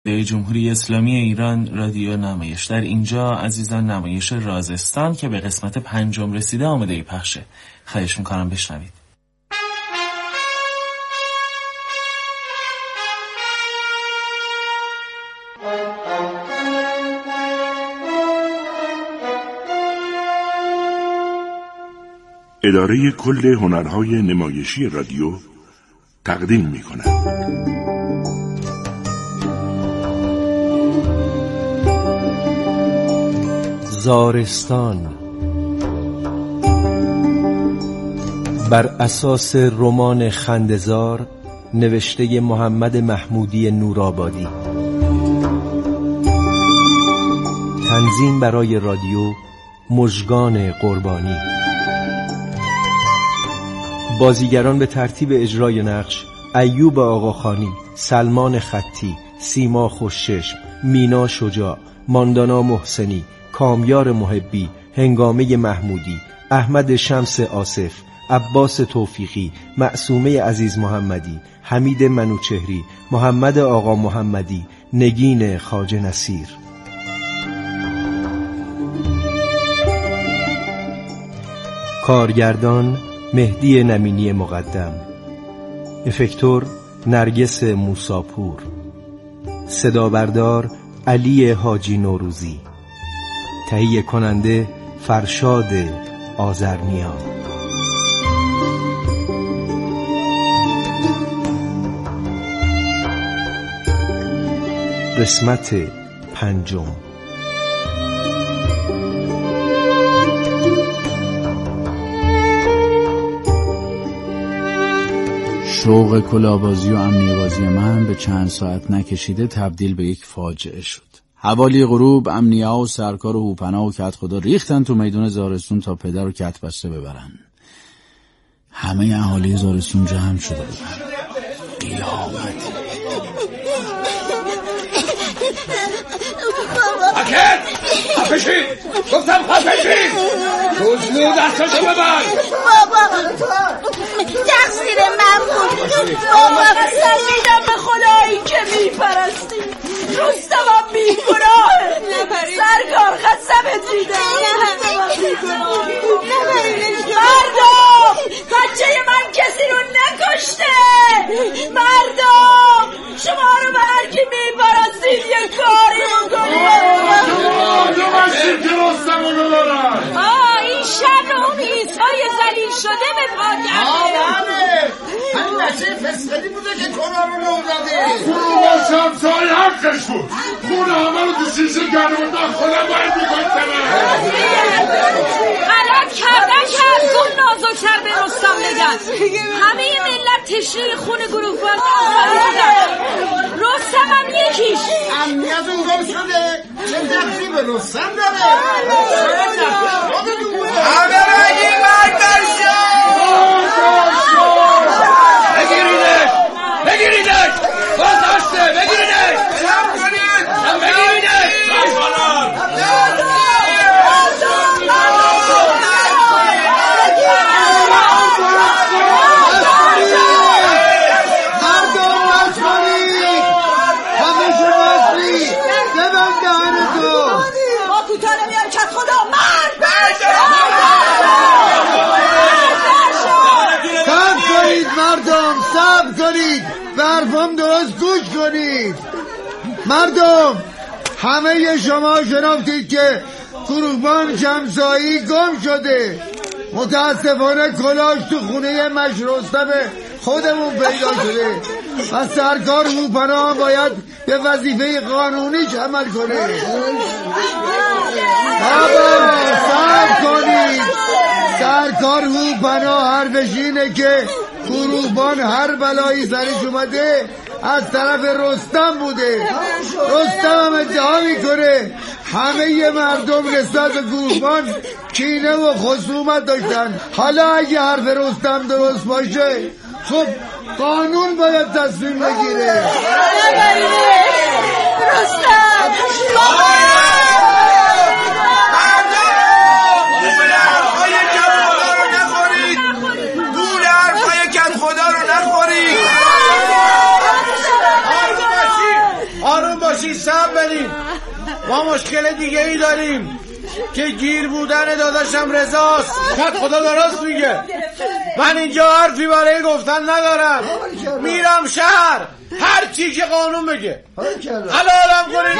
جمهوری اسلامی ایران رادیو نمایش. در اینجا عزیزان نمایش رازستان که به قسمت 5 رسیده آماده پخشه. خواهش میکنم بشنوید. اداره کل هنرهای نمایشی رادیو تقدیم می‌کند. زارستان بر اساس رمان خنده‌زار نوشته محمد محمودی نورآبادی. تنظیم برای رادیو مژگان قربانی. بازیگران به ترتیب اجرای نقش: ایوب آقاخانی، سلمان خطی، سیما خوشچشم، مینا شجاع، ماندانا محسنی، کامیار محبی، هنگامه محمودی، احمد شمس آصف، عباس توفیقی، معصومه عزیز محمدی، حمید منوچهری، محمد آقا محمدی، نگین خواجه نصیر. کارگردان مهدی نمینی مقدم، افکتور نرگس موساپور، صدا بردار علی حاجی نوروزی، تهیه کننده فرشاد آذرنیا. قسمت 5. شوق کلاهبازی و امنیه بازی من به چند ساعت نکشیده تبدیل به یک فاجعه شد. حوالی غروب امنیه و سرکار و هوپنا و کت خدا ریختن تو میدون زارستون تا پدر و کت بسته ببرن. همه اهالی زارستون جمع شده بودن. قیامت. اکر خفشین، گفتم خفشین. روزلو دستاشو ببر. بابا تقصیر من بود. بابا قسم میدم به خدایی که میپرستی. رستمم بیگناهه. سرکار قسمت میدم. مردم بچه من کسی رو نکشته. مردم شما رو به هر کی میپرستید یه کاری بکنید. که رستم رو ببرن. این شر اون عیسای ذلیل شده به پا کرده. همین بچه فسقلی بوده که کنا رو لو داده. فرو شمسای حقش بود. خونه همه رو تو شیشه گرموندن. خودم باید میکنتنه. غلط کردن که از اون نازکتر به رستم بگن. همه ملت تشریح خون گروهبان رستم هم یکیش. امنیت اون گم شده. چه دقیقی به رستم داره. همه رگی مرد برشن. بگیریدش. بگیریدش. بازداشته. بگیریدش. شم کنید. بگیریدش. برفام درست گوش کنید. مردم همه شما شنفتید که گروهبان شمسایی گم شده. متاسفانه کلاش تو خونه رستم خودمون پیدا شده و سرکار هوپنا باید به وظیفه قانونیش عمل کنه. بابا صبر کنید. سرکار هوپنا حرفش اینه که گروهبان هر بلایی سرش اومده از طرف رستم بوده. رستم هم ادعا میکنه همه مردم نسبت به گروهبان کینه و خصومت داشتن. حالا اگه حرف رستم درست باشه خب قانون باید تصمیم بگیره. رستم باشید صبر بدین، ما مشکل دیگه ای داریم که گیر بودن داداشم رضاست. خدا درست میگه، من اینجا حرفی برای گفتن ندارم، میرم شهر هر چی که قانون بگه حلالم کنید.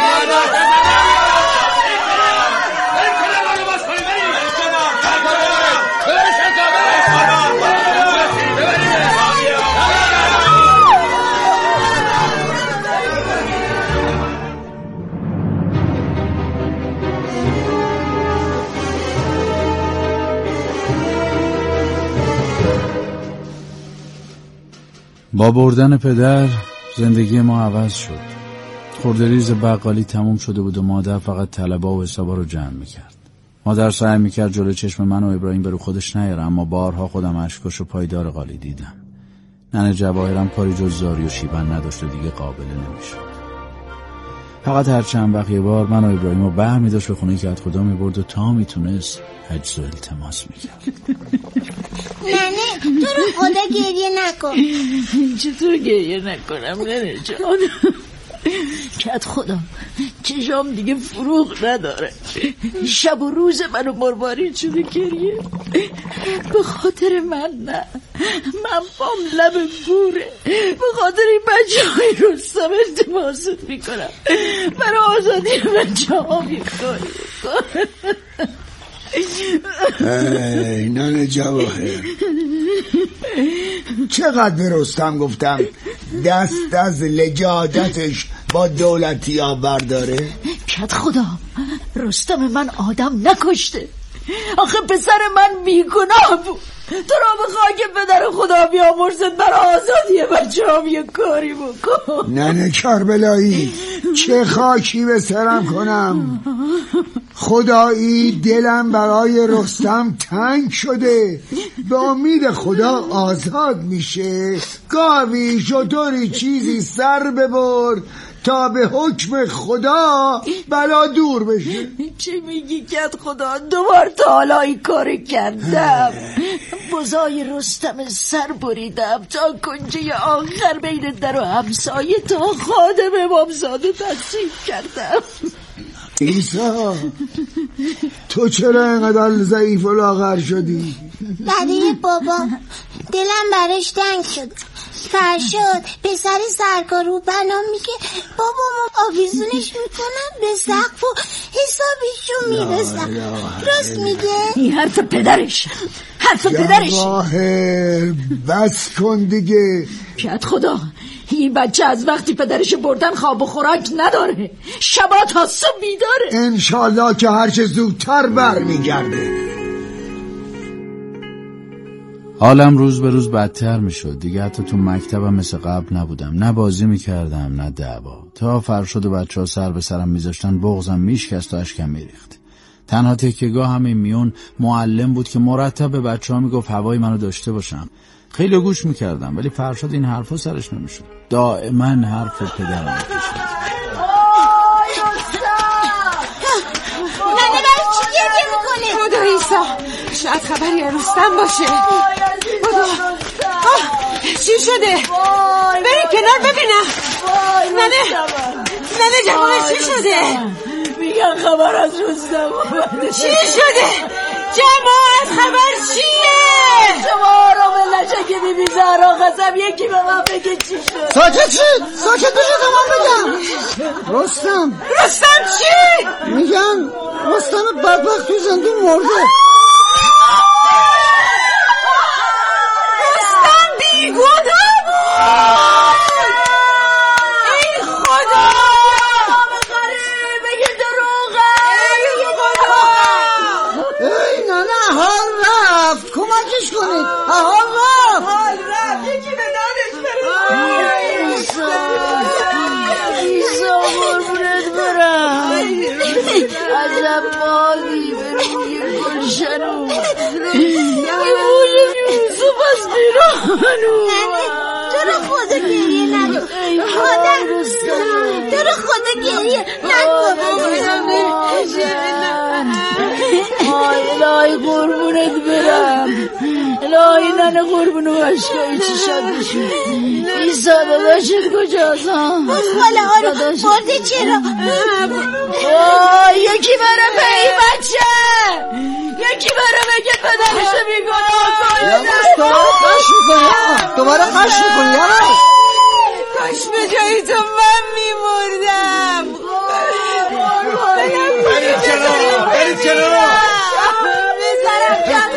با بردن پدر زندگی ما عوض شد. خورده‌ریز بقالی تموم شده بود و مادر فقط طلبا و حسابا رو جمع میکرد. مادر سعی میکرد جلو چشم من و ابراهیم برو خودش نیاره، اما بارها خودم اشکش و پایدار قالی دیدم. ننه جواهرم کاری جز زاری و شیون نداشت و دیگه قابل نمیشد. فقط هر چند وقت یه بار من و ابراهیم رو برمی‌داشت به خونه کت خدا میبرد و تا میتونست عجز و التماس میکرد. ننه تو رو خدا گریه نکن. چطور گریه نکنم ننه جان؟ کت خدا چشام دیگه فروغ نداره، شب و روز منو مروارید شده گریه. به خاطر من نه، من بام لب بوره، به خاطر این بچه های رستم التماست میکنم برای آزادی بچه ها میکنم. ای ننه جواهر، چقدر به رستم گفتم دست از لجاجتش با دولتی ها برداره. کت خدا رستم من آدم نکشته، آخه پسر من بیگناه بود. تو را به خاک پدر خدا بیامرزد برای آزادی بچه هم یه کاری بکن. ننه کربلایی چه خاکی به سرم کنم، خدایی دلم برای رستم تنگ شده، به امید خدا آزاد میشه. گاوی شطوری چیزی سر ببر تا به حکم خدا بلا دور بشه. چه میگی کت خدا؟ دوبار تا حالا این کار کردم. بزای رستم سر بریدم تا کنجه آخر بین در و همسایه تا خادم امامزاده تقسیم کردم. عیسی تو چرا اینقدر ضعیف و لاغر شدی؟ برای بابا دلم براش تنگ شد. فرشاد پسر سرکار رو بنا میگه بابامو آویزونش میکنم به سقف و حسابشو میرسم. راست میگه؟ این حرف پدرش، حرف پدرش. جواهر بس کن دیگه. کت خدا این بچه از وقتی پدرش بردن خواب و خوراک نداره، شبا تا صبح بیداره. انشالله که هرچه زودتر بر میگرده. حالم روز به روز بدتر میشد. دیگه حتی تو مکتبم مثل قبل نبودم، نه بازی میکردم نه دعوا. تا فرشاد و بچه ها سر به سرم میذاشتن بغضم میشکست و اشکم میریخت. تنها تکیه‌گاه همین میون معلم بود که مرتب به بچه ها میگفت هوای منو داشته باشم. خیلی گوش میکردم ولی فرشاد این حرفا سرش نمیشد، دائما حرف پدرم میکشید. ننه برای چی گریه میکنه؟ خدا عیسی شاید خبری رستم باشه. خدا چی شده؟ بریم کنار ببینم. ننه جوانه چی شده؟ میگن خبر از رستم اومده. چی شده؟ جماعت خبر چیه؟ شما را به لشک بیبی زهرا قسم یکی به من بگه چی شد. ساکت بشه تا من بگم. رستم چی؟ میگن رستم بدبخت تو زندون مرده. رستم بیگناه بود. ای خدا بگه دروغه. ای نه حال رفت، کمکش کنید. حال رفت یکی به دادش برید. ایسا قربونت برم. عجب مالی به روی گلشن اومد. بوی یوسف از بیرون اومد. تو رو خدا گریه نکن. تو رو خدا گریه نکن. الهی قربونت برم. الهی ننه قربونو باشگاهی چی شدشون ایسا داداشت کجاست خاله آرو برده چرا یکی بره به این بچه یکی بره بگه پدرشو بیگناه دوباره قش میکنی کاش به جایی تو من میمردم برید چرا بذارم کت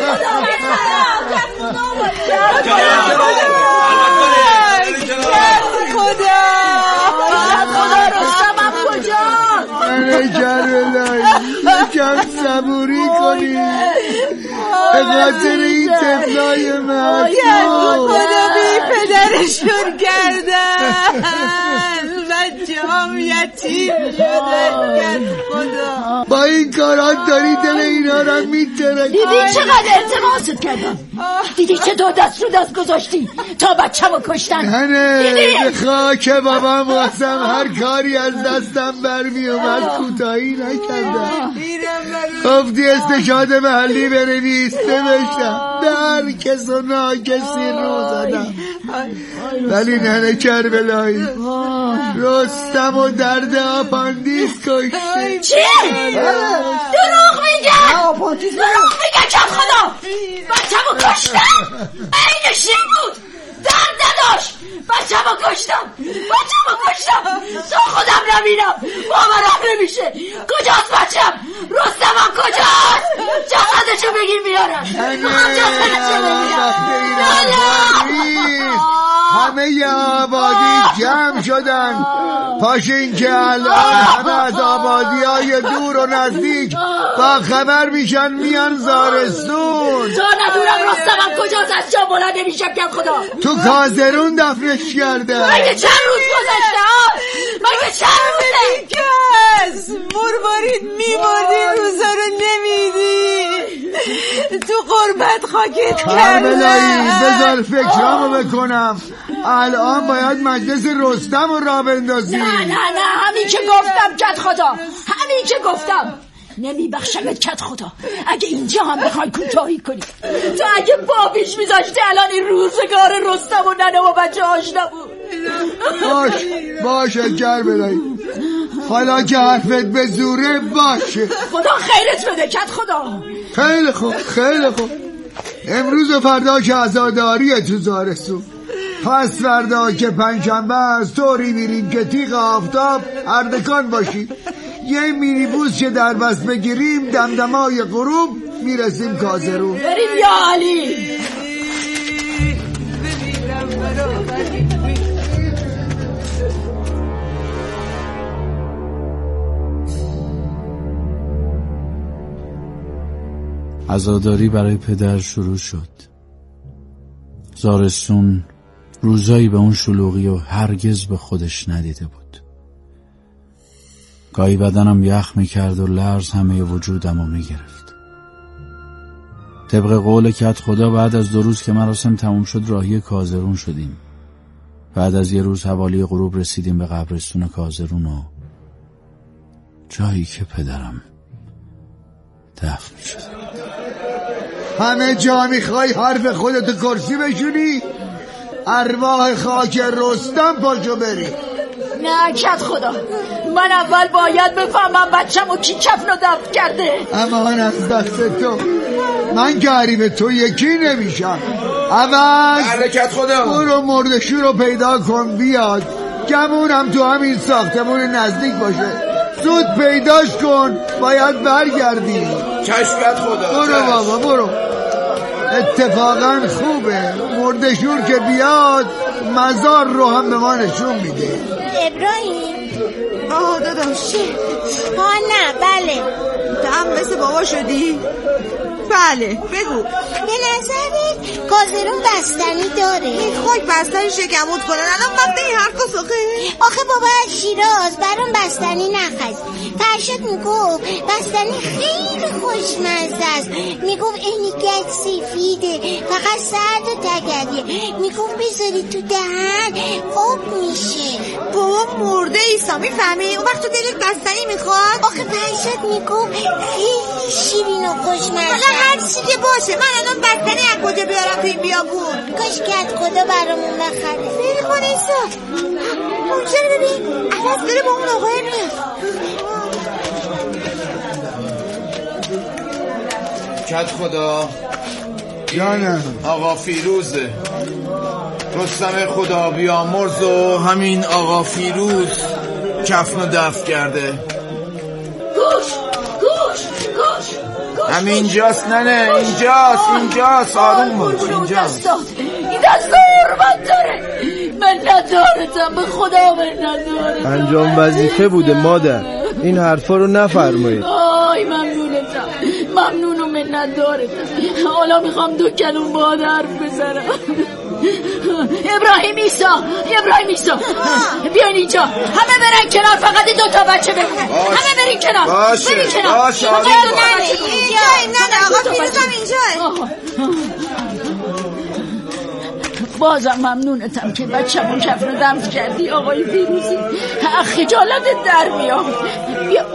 خدا رستمم کجاست کربلایی یکم صبوری کنی به خاطر این طفلای معصوم خدا بی پدرشون کردن بچه هم یتیم شده خدا با این کارات داری دل اینا رو میترکی دیدی چقدر التماست کردم دیدی چه دو دست رو دست گذاشتی تا بچه رو کشتن نه به خاک بابام واسم هر کاری از دستم برمی اومد کوتاهی نکردم گفتی استشهاد محلی بنویس نوشتم در کس و ناکسی رو زدم ولی ننه کربلایی رستم و درد آپاندیس کشته چی؟ دروغ میگه دروغ میگه کم خدا بچه رو کشتم اینش این بود درد نداشت بچه رو کشتم تو خودم نمیرم باورم نمیشه کجاست بچم رستمم کجاست جسدشو بگیر بیارم همه آبادی جمع شدن پاشین که الان همه از آبادی های دور و نزدیک با خبر میشن میان زارستون تا ندورم رستمم کجاست از جا بلند نمیشم کم خدا تو کازرون دفنش کرده مگه چند روز گذشته مگه چند روزه کس مرمارید میمردی روزا رو نمیدی تو قربت خاکت کربلایی بذار فکرامو بکنم الان باید مجلس رستم رو راه بندازی نه همین که گفتم کت خدا همین که گفتم نمیبخشمت کت خدا اگه اینجا هم بخوای کوتاهی کنی تو اگه بابیش میذاشتی الان این روزگار رستم و ننه و بچه هاش نبود باشه کربلایی حالا که حرفت به زوره باشه خدا خیرت بده کت خدا خیلی خوب امروز و فردا که عزاداریه تو زارستون پس فردا که پنجشنبه است طوری میریم که تیغ آفتاب اردکان باشی یه مینیبوس که در بس بگیریم دمدمای غروب میرسیم کازرون بریم یا علی عزاداری برای پدر شروع شد. زارستون روزایی به اون شلوغی و هرگز به خودش ندیده بود. گاهی بدنم یخ میکرد و لرز همه وجودم رو میگرفت. طبق قول کت خدا بعد از 2 روز که مراسم تموم شد راهی کازرون شدیم. بعد از 1 روز حوالی غروب رسیدیم به قبرستون کازرون و جایی که پدرم دفن شد. همه جا میخوای حرف خودت کرسی بشونی؟ ارواح خاک رستم پاشو بری. نه کت خدا من اول باید بفهمم بچم و کی کفن رو دفن کرده. امان از دست تو من گریب تو یکی نمیشم. اول کت خدا برو مردشو رو پیدا کن بیاد گمونم تو همین ساختمون نزدیک باشه زود پیداش کن باید برگردی. چشمت خدا برو بابا برو اتفاقا خوبه مردشور که بیاد مزار رو هم به ما نشون میده. ابراهیم داداش نه بله تو هم مثل بابا شدی؟ بله بگو. به نظرت کازرون بستنی داره؟ خاک بستنی شکموت کنن الان وقت این حرف سخه. آخه بابا از شیراز برام بستنی نخست. فرشاد میگفت بستنی خیلی خوشمزه است. میگفت اینی گچ سفیده فقط سرد و تگریه. میگفت بذاری تو دهن آب میشه. بابا مرده ایسا میفهمی؟ اون وقت تو دلت بستنی میخواد؟ آخه فرشاد میگم خیلی شیرین و خوشمزه. حالا هر چی که باشه، من الان بستنی از کجا بیارم تو این بیابون؟ کاش که از خدا برامون بخره. بری خانیسا اون چرا ببین عوض داره با اون آقای میاد. کت خدا جانم آقا فیروزه، رستم خدا بیامرز و همین آقا فیروز کفنو دفع کرده. گوش همینجاست ننه، اینجاست آروم باش. اینجاست. این دست حرمت داره، من ندارتم، به خدا من ندارتم. انجام وظیفه بوده مادر، این حرفا رو نفرمایید. آی ممنونتم، ممنون و من ندارتم. حالا میخوام 2 کلمه باهات حرف بزنم. ابراهیم ایسا بیاین اینجا، همه برن کنار، فقط 2 تا بچه بمونه. همه برین کنار. باشه نه آقا فیروزم اینجا. بازم ممنونتم که بچه‌مون کفن دمت کردی آقای فیروزی. خجالتت در میاد. بیا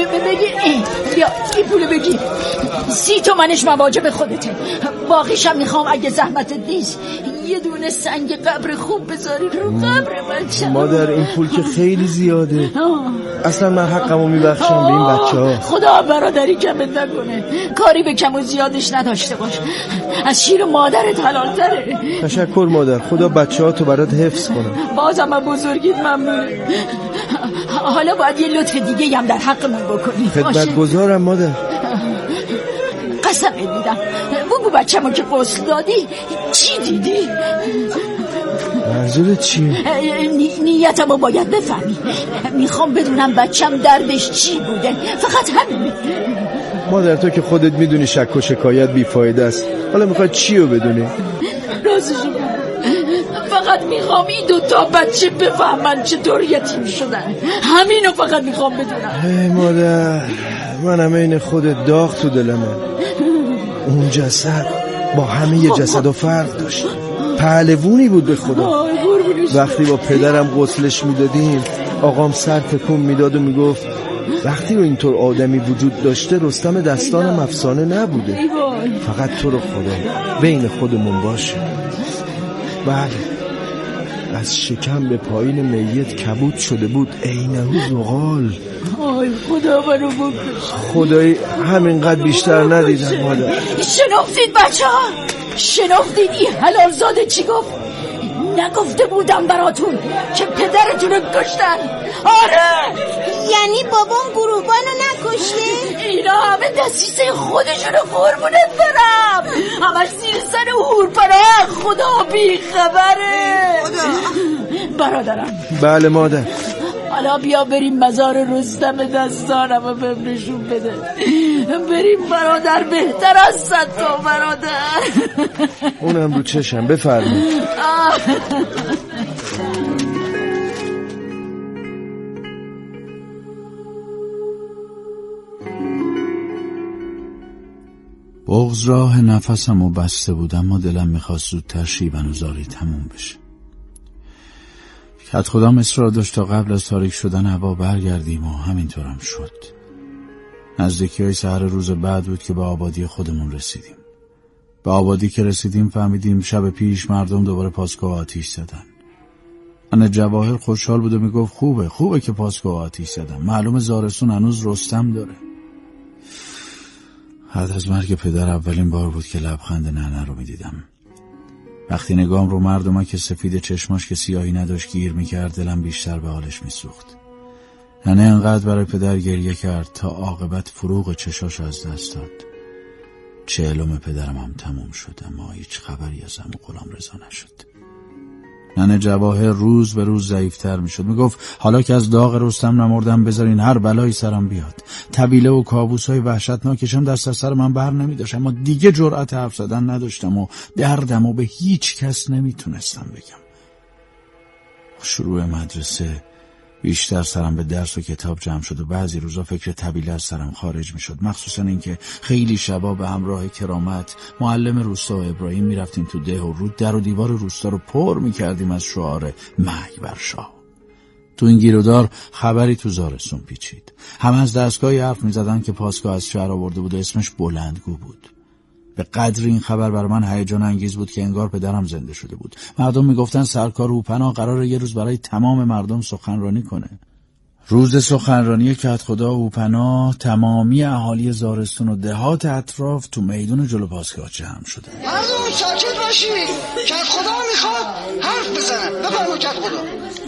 بیا این پولو بگیر. 30 تومنش مواجب خودته، باقیشم میخوام اگه زحمتت نیست یه دونه سنگ قبر خوب بذاری رو قبر بچه‌م. مادر این پول که خیلی زیاده، اصلا من حقمو میبخشم به این بچه‌ها. خدا برادری کمت نکنه، کاری به کم و زیادش نداشته باش، از شیر مادرت حلال‌تره. تشکر مادر، خدا بچه‌هاتو برات حفظ کنه. بازم از بزرگیت ممنونم. حالا باید یه لطف دیگه هم در حقمون بکنی. خدمتگزارم مادر. قسم میدم بگو بچه‌مو که غسل دادی چی دیدی؟ منظورت چیه؟ نیتمو باید بفهمی، میخوام بدونم بچم دردش چی بوده، فقط همین. مادر تو که خودت میدونی شک و شکایت بیفایده است، حالا میخوای چی رو بدونی؟ راستشو فقط میخوام این 2 تا بچه بفهمن چطور یتیم شدن، همینو فقط میخوام بدونم. ای مادر، منم این خودت داغ تو دلمه. اون جسد با همه جسد فرق داشت، پهلوونی بود به خدا. وقتی با پدرم غسلش میدادیم آقام سر تکون میداد و میگفت وقتی رو اینطور آدمی وجود داشته رستم دستانم افسانه نبوده، فقط تو رو خدا بین خودمون باشه. بله، از شکم به پایین میت کبود شده بود، عینه زغال. آی خدا منو بکش. خدایی همینقدر بیشتر ندیدم مادر. شنفتید بچه ها؟ شنفتید این حلالزاده چی گفت؟ نگفته بودم براتون که پدرتون رو کشتن؟ آره، یعنی بابام گروهبانو نکشته؟ اینا همه دستیسه خودشونو قربونت برم، همش زیر سر هورپناه. خدا بی خبره. برادرم. بله مادر. حالا بیا بریم مزار رستم دستانم و بهم نشون بده. بریم برادر، بهتر از 100 تا برادر. اونم رو چشم، بفرمایید. بغض راه نفسم و بسته بودم، اما دلم میخواست زودتر شیون و زاری تموم بشه. کت خدا اصرار داشت تا قبل از تاریک شدن هوا برگردیم و همینطورم شد. نزدیکی های سحر روز بعد بود که به آبادی خودمون رسیدیم. به آبادی که رسیدیم فهمیدیم شب پیش مردم دوباره پاسگاه آتیش زدن. من جواهر خوشحال بود و میگفت خوبه که پاسگاه آتیش زدن، معلوم زارستون هنوز رستم داره. بعد از مرگ پدر اولین بار بود که لبخند ننه رو میدیدم. وقتی نگام رو مردم که سفید چشماش که سیاهی نداشت گیر میکرد، دلم بیشتر به حالش میسوخت. ننه انقدر برای پدر گریه کرد تا عاقبت فروغ چشاش از دست داد. 40 پدرم هم تموم شد، اما هیچ خبری از عمو غلام رضا نشد. ننه جواهر روز به روز ضعیفتر میشد. میگفت حالا که از داغ رستم نمردم بذارین هر بلایی سرم بیاد. طویله و کابوسای وحشتناکشم دست از سر من بر نمیداشت، اما دیگه جرأت حرف زدن نداشتم و دردمو به هیچ کس نمیتونستم بگم. شروع مدرسه بیشتر سرم به درس و کتاب جمع شد و بعضی روزا فکر طویله از سرم خارج میشد، مخصوصا اینکه خیلی شبا به همراه کرامت معلم روستا و ابراهیم میرفتیم تو ده و رو در و دیوار روستا رو پر میکردیم از شعار مرگ بر شاه. تو این گیرودار خبری تو زارستون پیچید. همه از دستگاهی حرف می‌زدن که پاسگاه از شهر آورده بود و اسمش بلندگو بود. به قدر این خبر برای من هیجان انگیز بود که انگار پدرم زنده شده بود. مردم میگفتن سرکار هوپنا قراره یه روز برای تمام مردم سخنرانی کنه. روز سخنرانی کدخدا هوپنا تمامی اهالی زارستون و دهات اطراف تو میدون جلو پاسگاه جمع شده. مردم ساکت باشید، کدخدا میخواد حرف بزنه. بفرمایید کدخدا.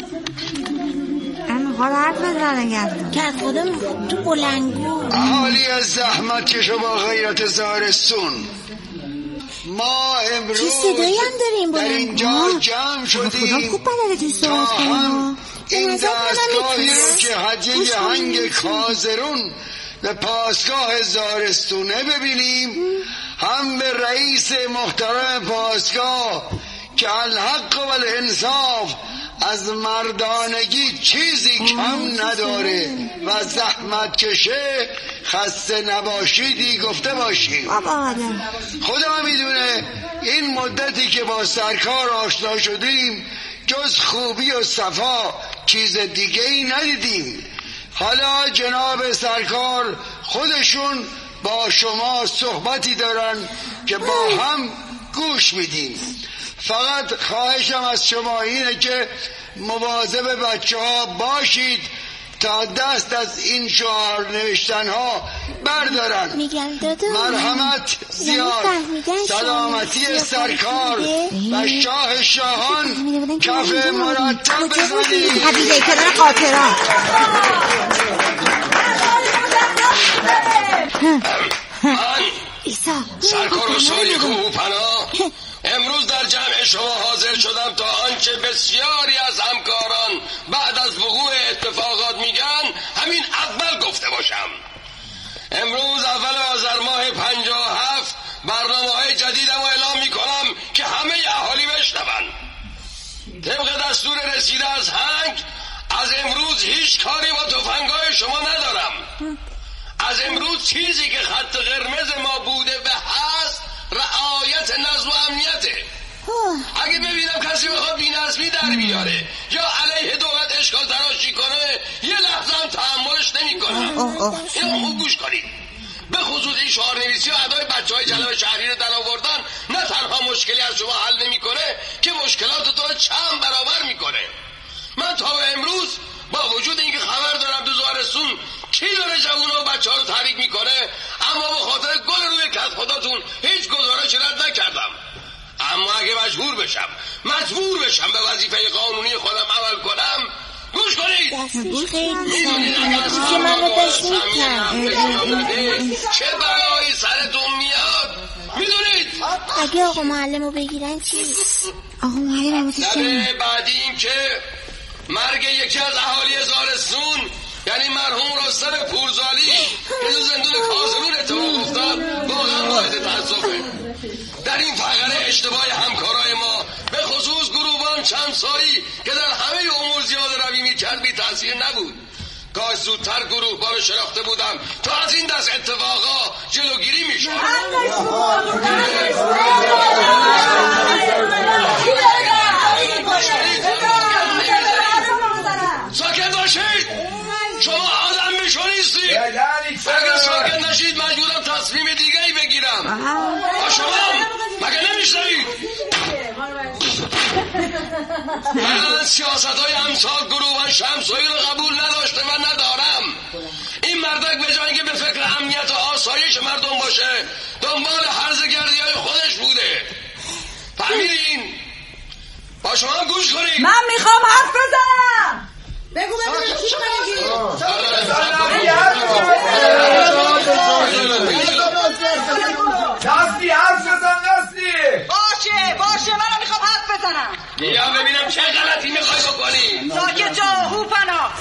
میخواد حرف بزنه. کدخدا میخواد تو بلندگو. اهالی از زحمت کشو با غیرت زارستون، ما امروز در اینجا جمع شدیم تا هم این دستگاهی رو که هدیه هنگ کازرون به پاسگاه زارستونه ببینیم، هم به رئیس محترم پاسگاه که الحق و الانصاف از مردانگی چیزی کم نداره و زحمت کشه خسته نباشیدی گفته باشیم. خدا میدونه این مدتی که با سرکار آشنا شدیم جز خوبی و صفا چیز دیگه ای ندیدیم. حالا جناب سرکار خودشون با شما صحبتی دارن که با هم گوش میدیم. فقط خواهشم از شما اینه که مواظب بچه ها باشید تا دست از این شعار نوشتن ها بردارن. مرحمت زیاد، سلامتی سرکار و شاه شاهان کف مرتب بزنید. حدیده کنار قاطران. سرکار حسینی هوپنا، امروز در جمع شما حاضر شدم تا آنچه بسیاری از همکاران بعد از وقوع اتفاقات میگن همین اول گفته باشم. امروز اول آذر ماه 57 برنامه‌های جدیدم رو اعلام میکنم که همه اهالی بشنون. طبق دستور رسیده از هنگ از امروز هیچ کاری با تفنگ‌های شما ندارم. از امروز چیزی که خط قرمز ما بوده و هست رعایت نظم و امنیته. اگه ببینم کسی بخواد بی‌نظمی در بیاره یا علیه دولت اشکال تراشی کنه یه لحظه هم تحملش نمی‌کنم. اینو خوب گوش کنید. به خصوص این شعارنویسی و ادای بچه‌های جلب شهری رو در آوردن نه تنها مشکلی از شما حل نمی‌کنه که مشکلات تو چند برابر می‌کنه. من تا به امروز با وجود اینکه خبر دارم تو زارستون کی داره جوونا و بچه‌ها رو تحریک می‌کنه، اما به خاطر گل روی کدخداتون هیچ گزارشی رد نکردم. اما اگه مجبور بشم به وظیفه قانونی خودم عمل کنم، گوش کنید. چه بلایی سرتون میاد میدونید؟ اگه آقا معلمو بگیرن چی؟ آقا معلم بعدی این که مرگ یکی از اهالی زارستون یعنی مرحوم رستم پورزالی که تو زندون کازرون اتفاق افتاد واقعا باعث تأسفه. در این فقره اشتباه همکارای ما به خصوص گروبان چمسایی که در همه امور زیاده روی میکرد بی تأثیر نبود. کاش زودتر گروهبان رو شناخته بودم تا از این دست اتفاقا جلوگیری میشد. ساکت باشید. شما آدم میشو نیستید. اگر ساکت نشید مجبورم تصمیم دیگه‌ای بگیرم. با شما مگه نمیشنوید؟ من سیاست‌های امثال گروهبان شمسایی رو قبول نداشته و ندارم. این مردک به جای اینکه به فکر امنیت و آسایش مردم باشه دنبال هرزگردی‌های خودش بوده. فهمیدین؟ با شما گوش کنید. من میخوام حرف بزنم. بگو ببینم چی میگی؟ دستی حرف بزن دستی. باشه منم میخوام حرف بزنم. یا ببینم چه غلطی میخوای بکنی. ساکت جا هوپنا.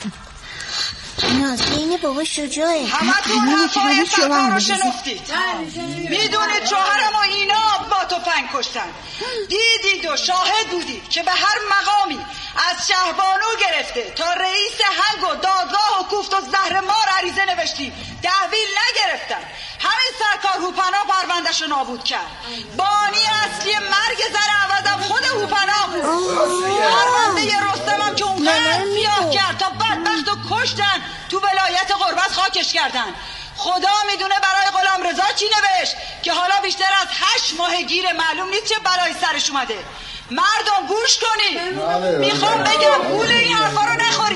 این بابا شجاعه. همه تون حرفای سرکار رو شنفتید. میدونید شوهرم و اینا با تفنگ کشتن. دیدید و شاهد بودید که به هر مقامی از شهبانو گرفته تا رئیس هنگ و دادگاه و کوفت و زهر مار عریضه نوشتیم. تحویل نگرفتن. همین سرکار هوپنا پروندهشو نابود کرد. بانی اصلی مرگ زر عوضم خود هوپنا بود. پرونده رستمم که اونقدر سیاه کرد تا بدبخت و کشتن تو ولایت غربت خاکش کردن. خدا میدونه برای غلام رضا چی نوشت که حالا بیشتر از 8 ماه گیر معلوم نیست چه برای سرش اومده. مردم گوش کنی، میخوام بگم گول این حرفا رو نخوری.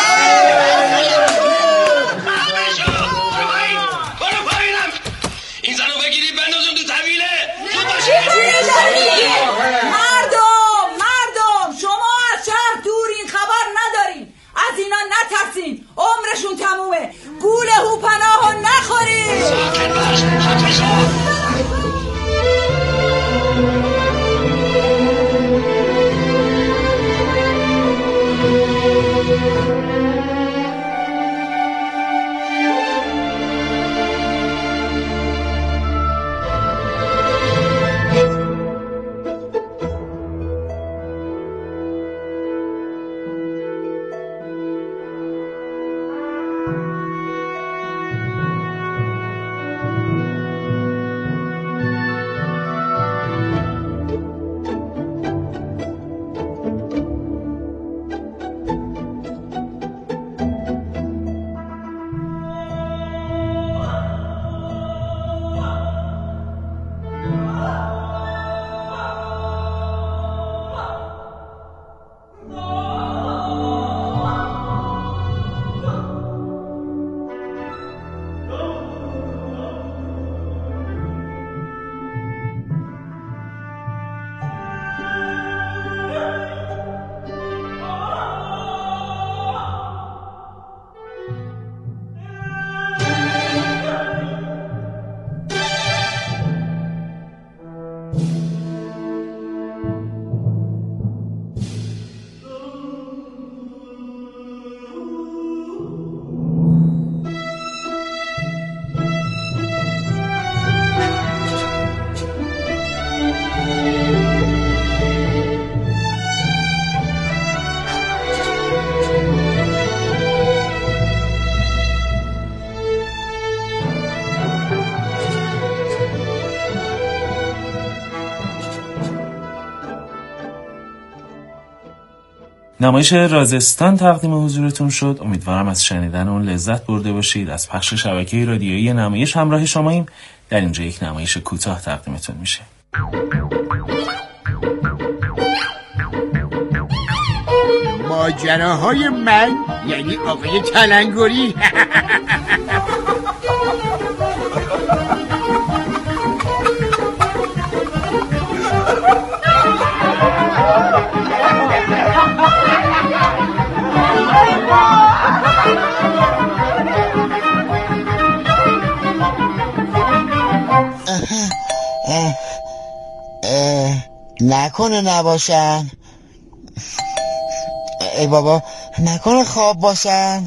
برو پایینم، این زنو بگیرید بندازون تو طویله. مردم شما از شهر دورین، خبر ندارین، از اینا نترسین، عمرشون تمومه. گول هوپناهو نخورین. ساکت باش، خفه شو. نمایش رازستان تقدیم حضورتون شد. امیدوارم از شنیدن اون لذت برده باشید. از پخش شبکه رادیویی نمایش همراه شماییم. در اینجا یک نمایش کوتاه تقدیمتون میشه. ماجراهای من یعنی آقای تلنگری. نکنه نباشن. ای بابا، نکنه خواب باشن.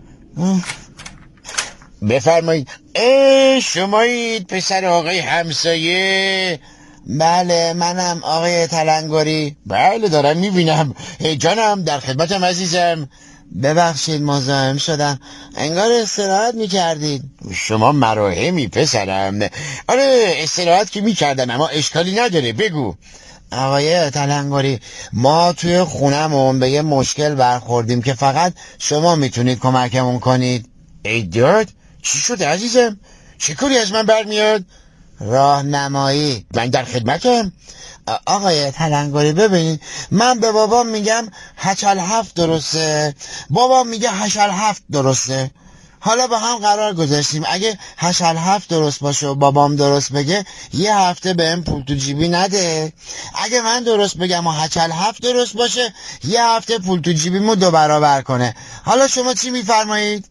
بفرمایید. شمایید پسر آقای همسایه؟ بله منم آقای تلنگری. بله دارم میبینم. جانم در خدمتم عزیزم. ببخشید مزاحم شدم، انگار استراحت میکردید. شما مراهمی پسرم. آره استراحت که میکردم، اما اشکالی نداره، بگو. آقای تلنگری، ما توی خونمون به یه مشکل برخوردیم که فقط شما میتونید کمکمون کنید. ای داد، چی شد عزیزم؟ چه کاری از من برمیاد؟ راهنمایی. من در خدمتم. آقای تلنگری ببینید، من به بابام میگم هشل هفت درسته، بابام میگه هشل هفت درسته. حالا با هم قرار گذاشتیم اگه هشل هفت درست باشه و بابام درست بگه یه هفته بهم پول تو جیبی نده. اگه من درست بگم و هشل هفت درست باشه یه هفته پول تو جیبیمو 2 برابر کنه. حالا شما چی میفرمایید؟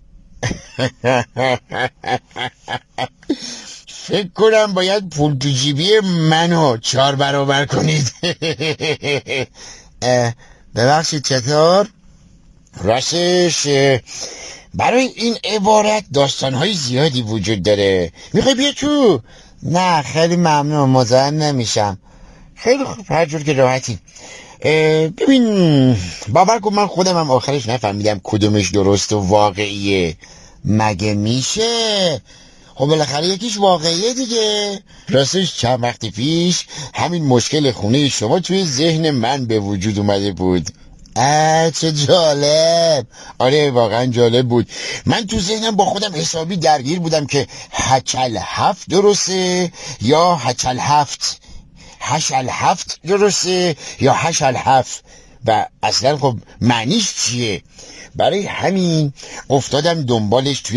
فکر کنم باید پول تو جیبی منو 4 برابر کنید. ببخشید چطور؟ راستش برای این عبارت داستانهای زیادی وجود داره. میخوای بیا تو؟ نه خیلی ممنون، مزاحم نمیشم. خیلی خوب، هر جور که راحتی. ببین باور کن من خودم هم آخرش نفهمیدم کدومش درست و واقعیه. مگه میشه؟ خب بالاخره یکیش واقعیه دیگه. راستش چند وقت پیش همین مشکل خونه شما توی ذهن من به وجود اومده بود. چه جالب. آره واقعا جالب بود. من تو ذهنم با خودم حسابی درگیر بودم که هچل هفت درسته یا هچل هفت، هشل هفت درسته یا هشل هفت، و اصلا خب معنیش چیه. برای همین افتادم دنبالش توی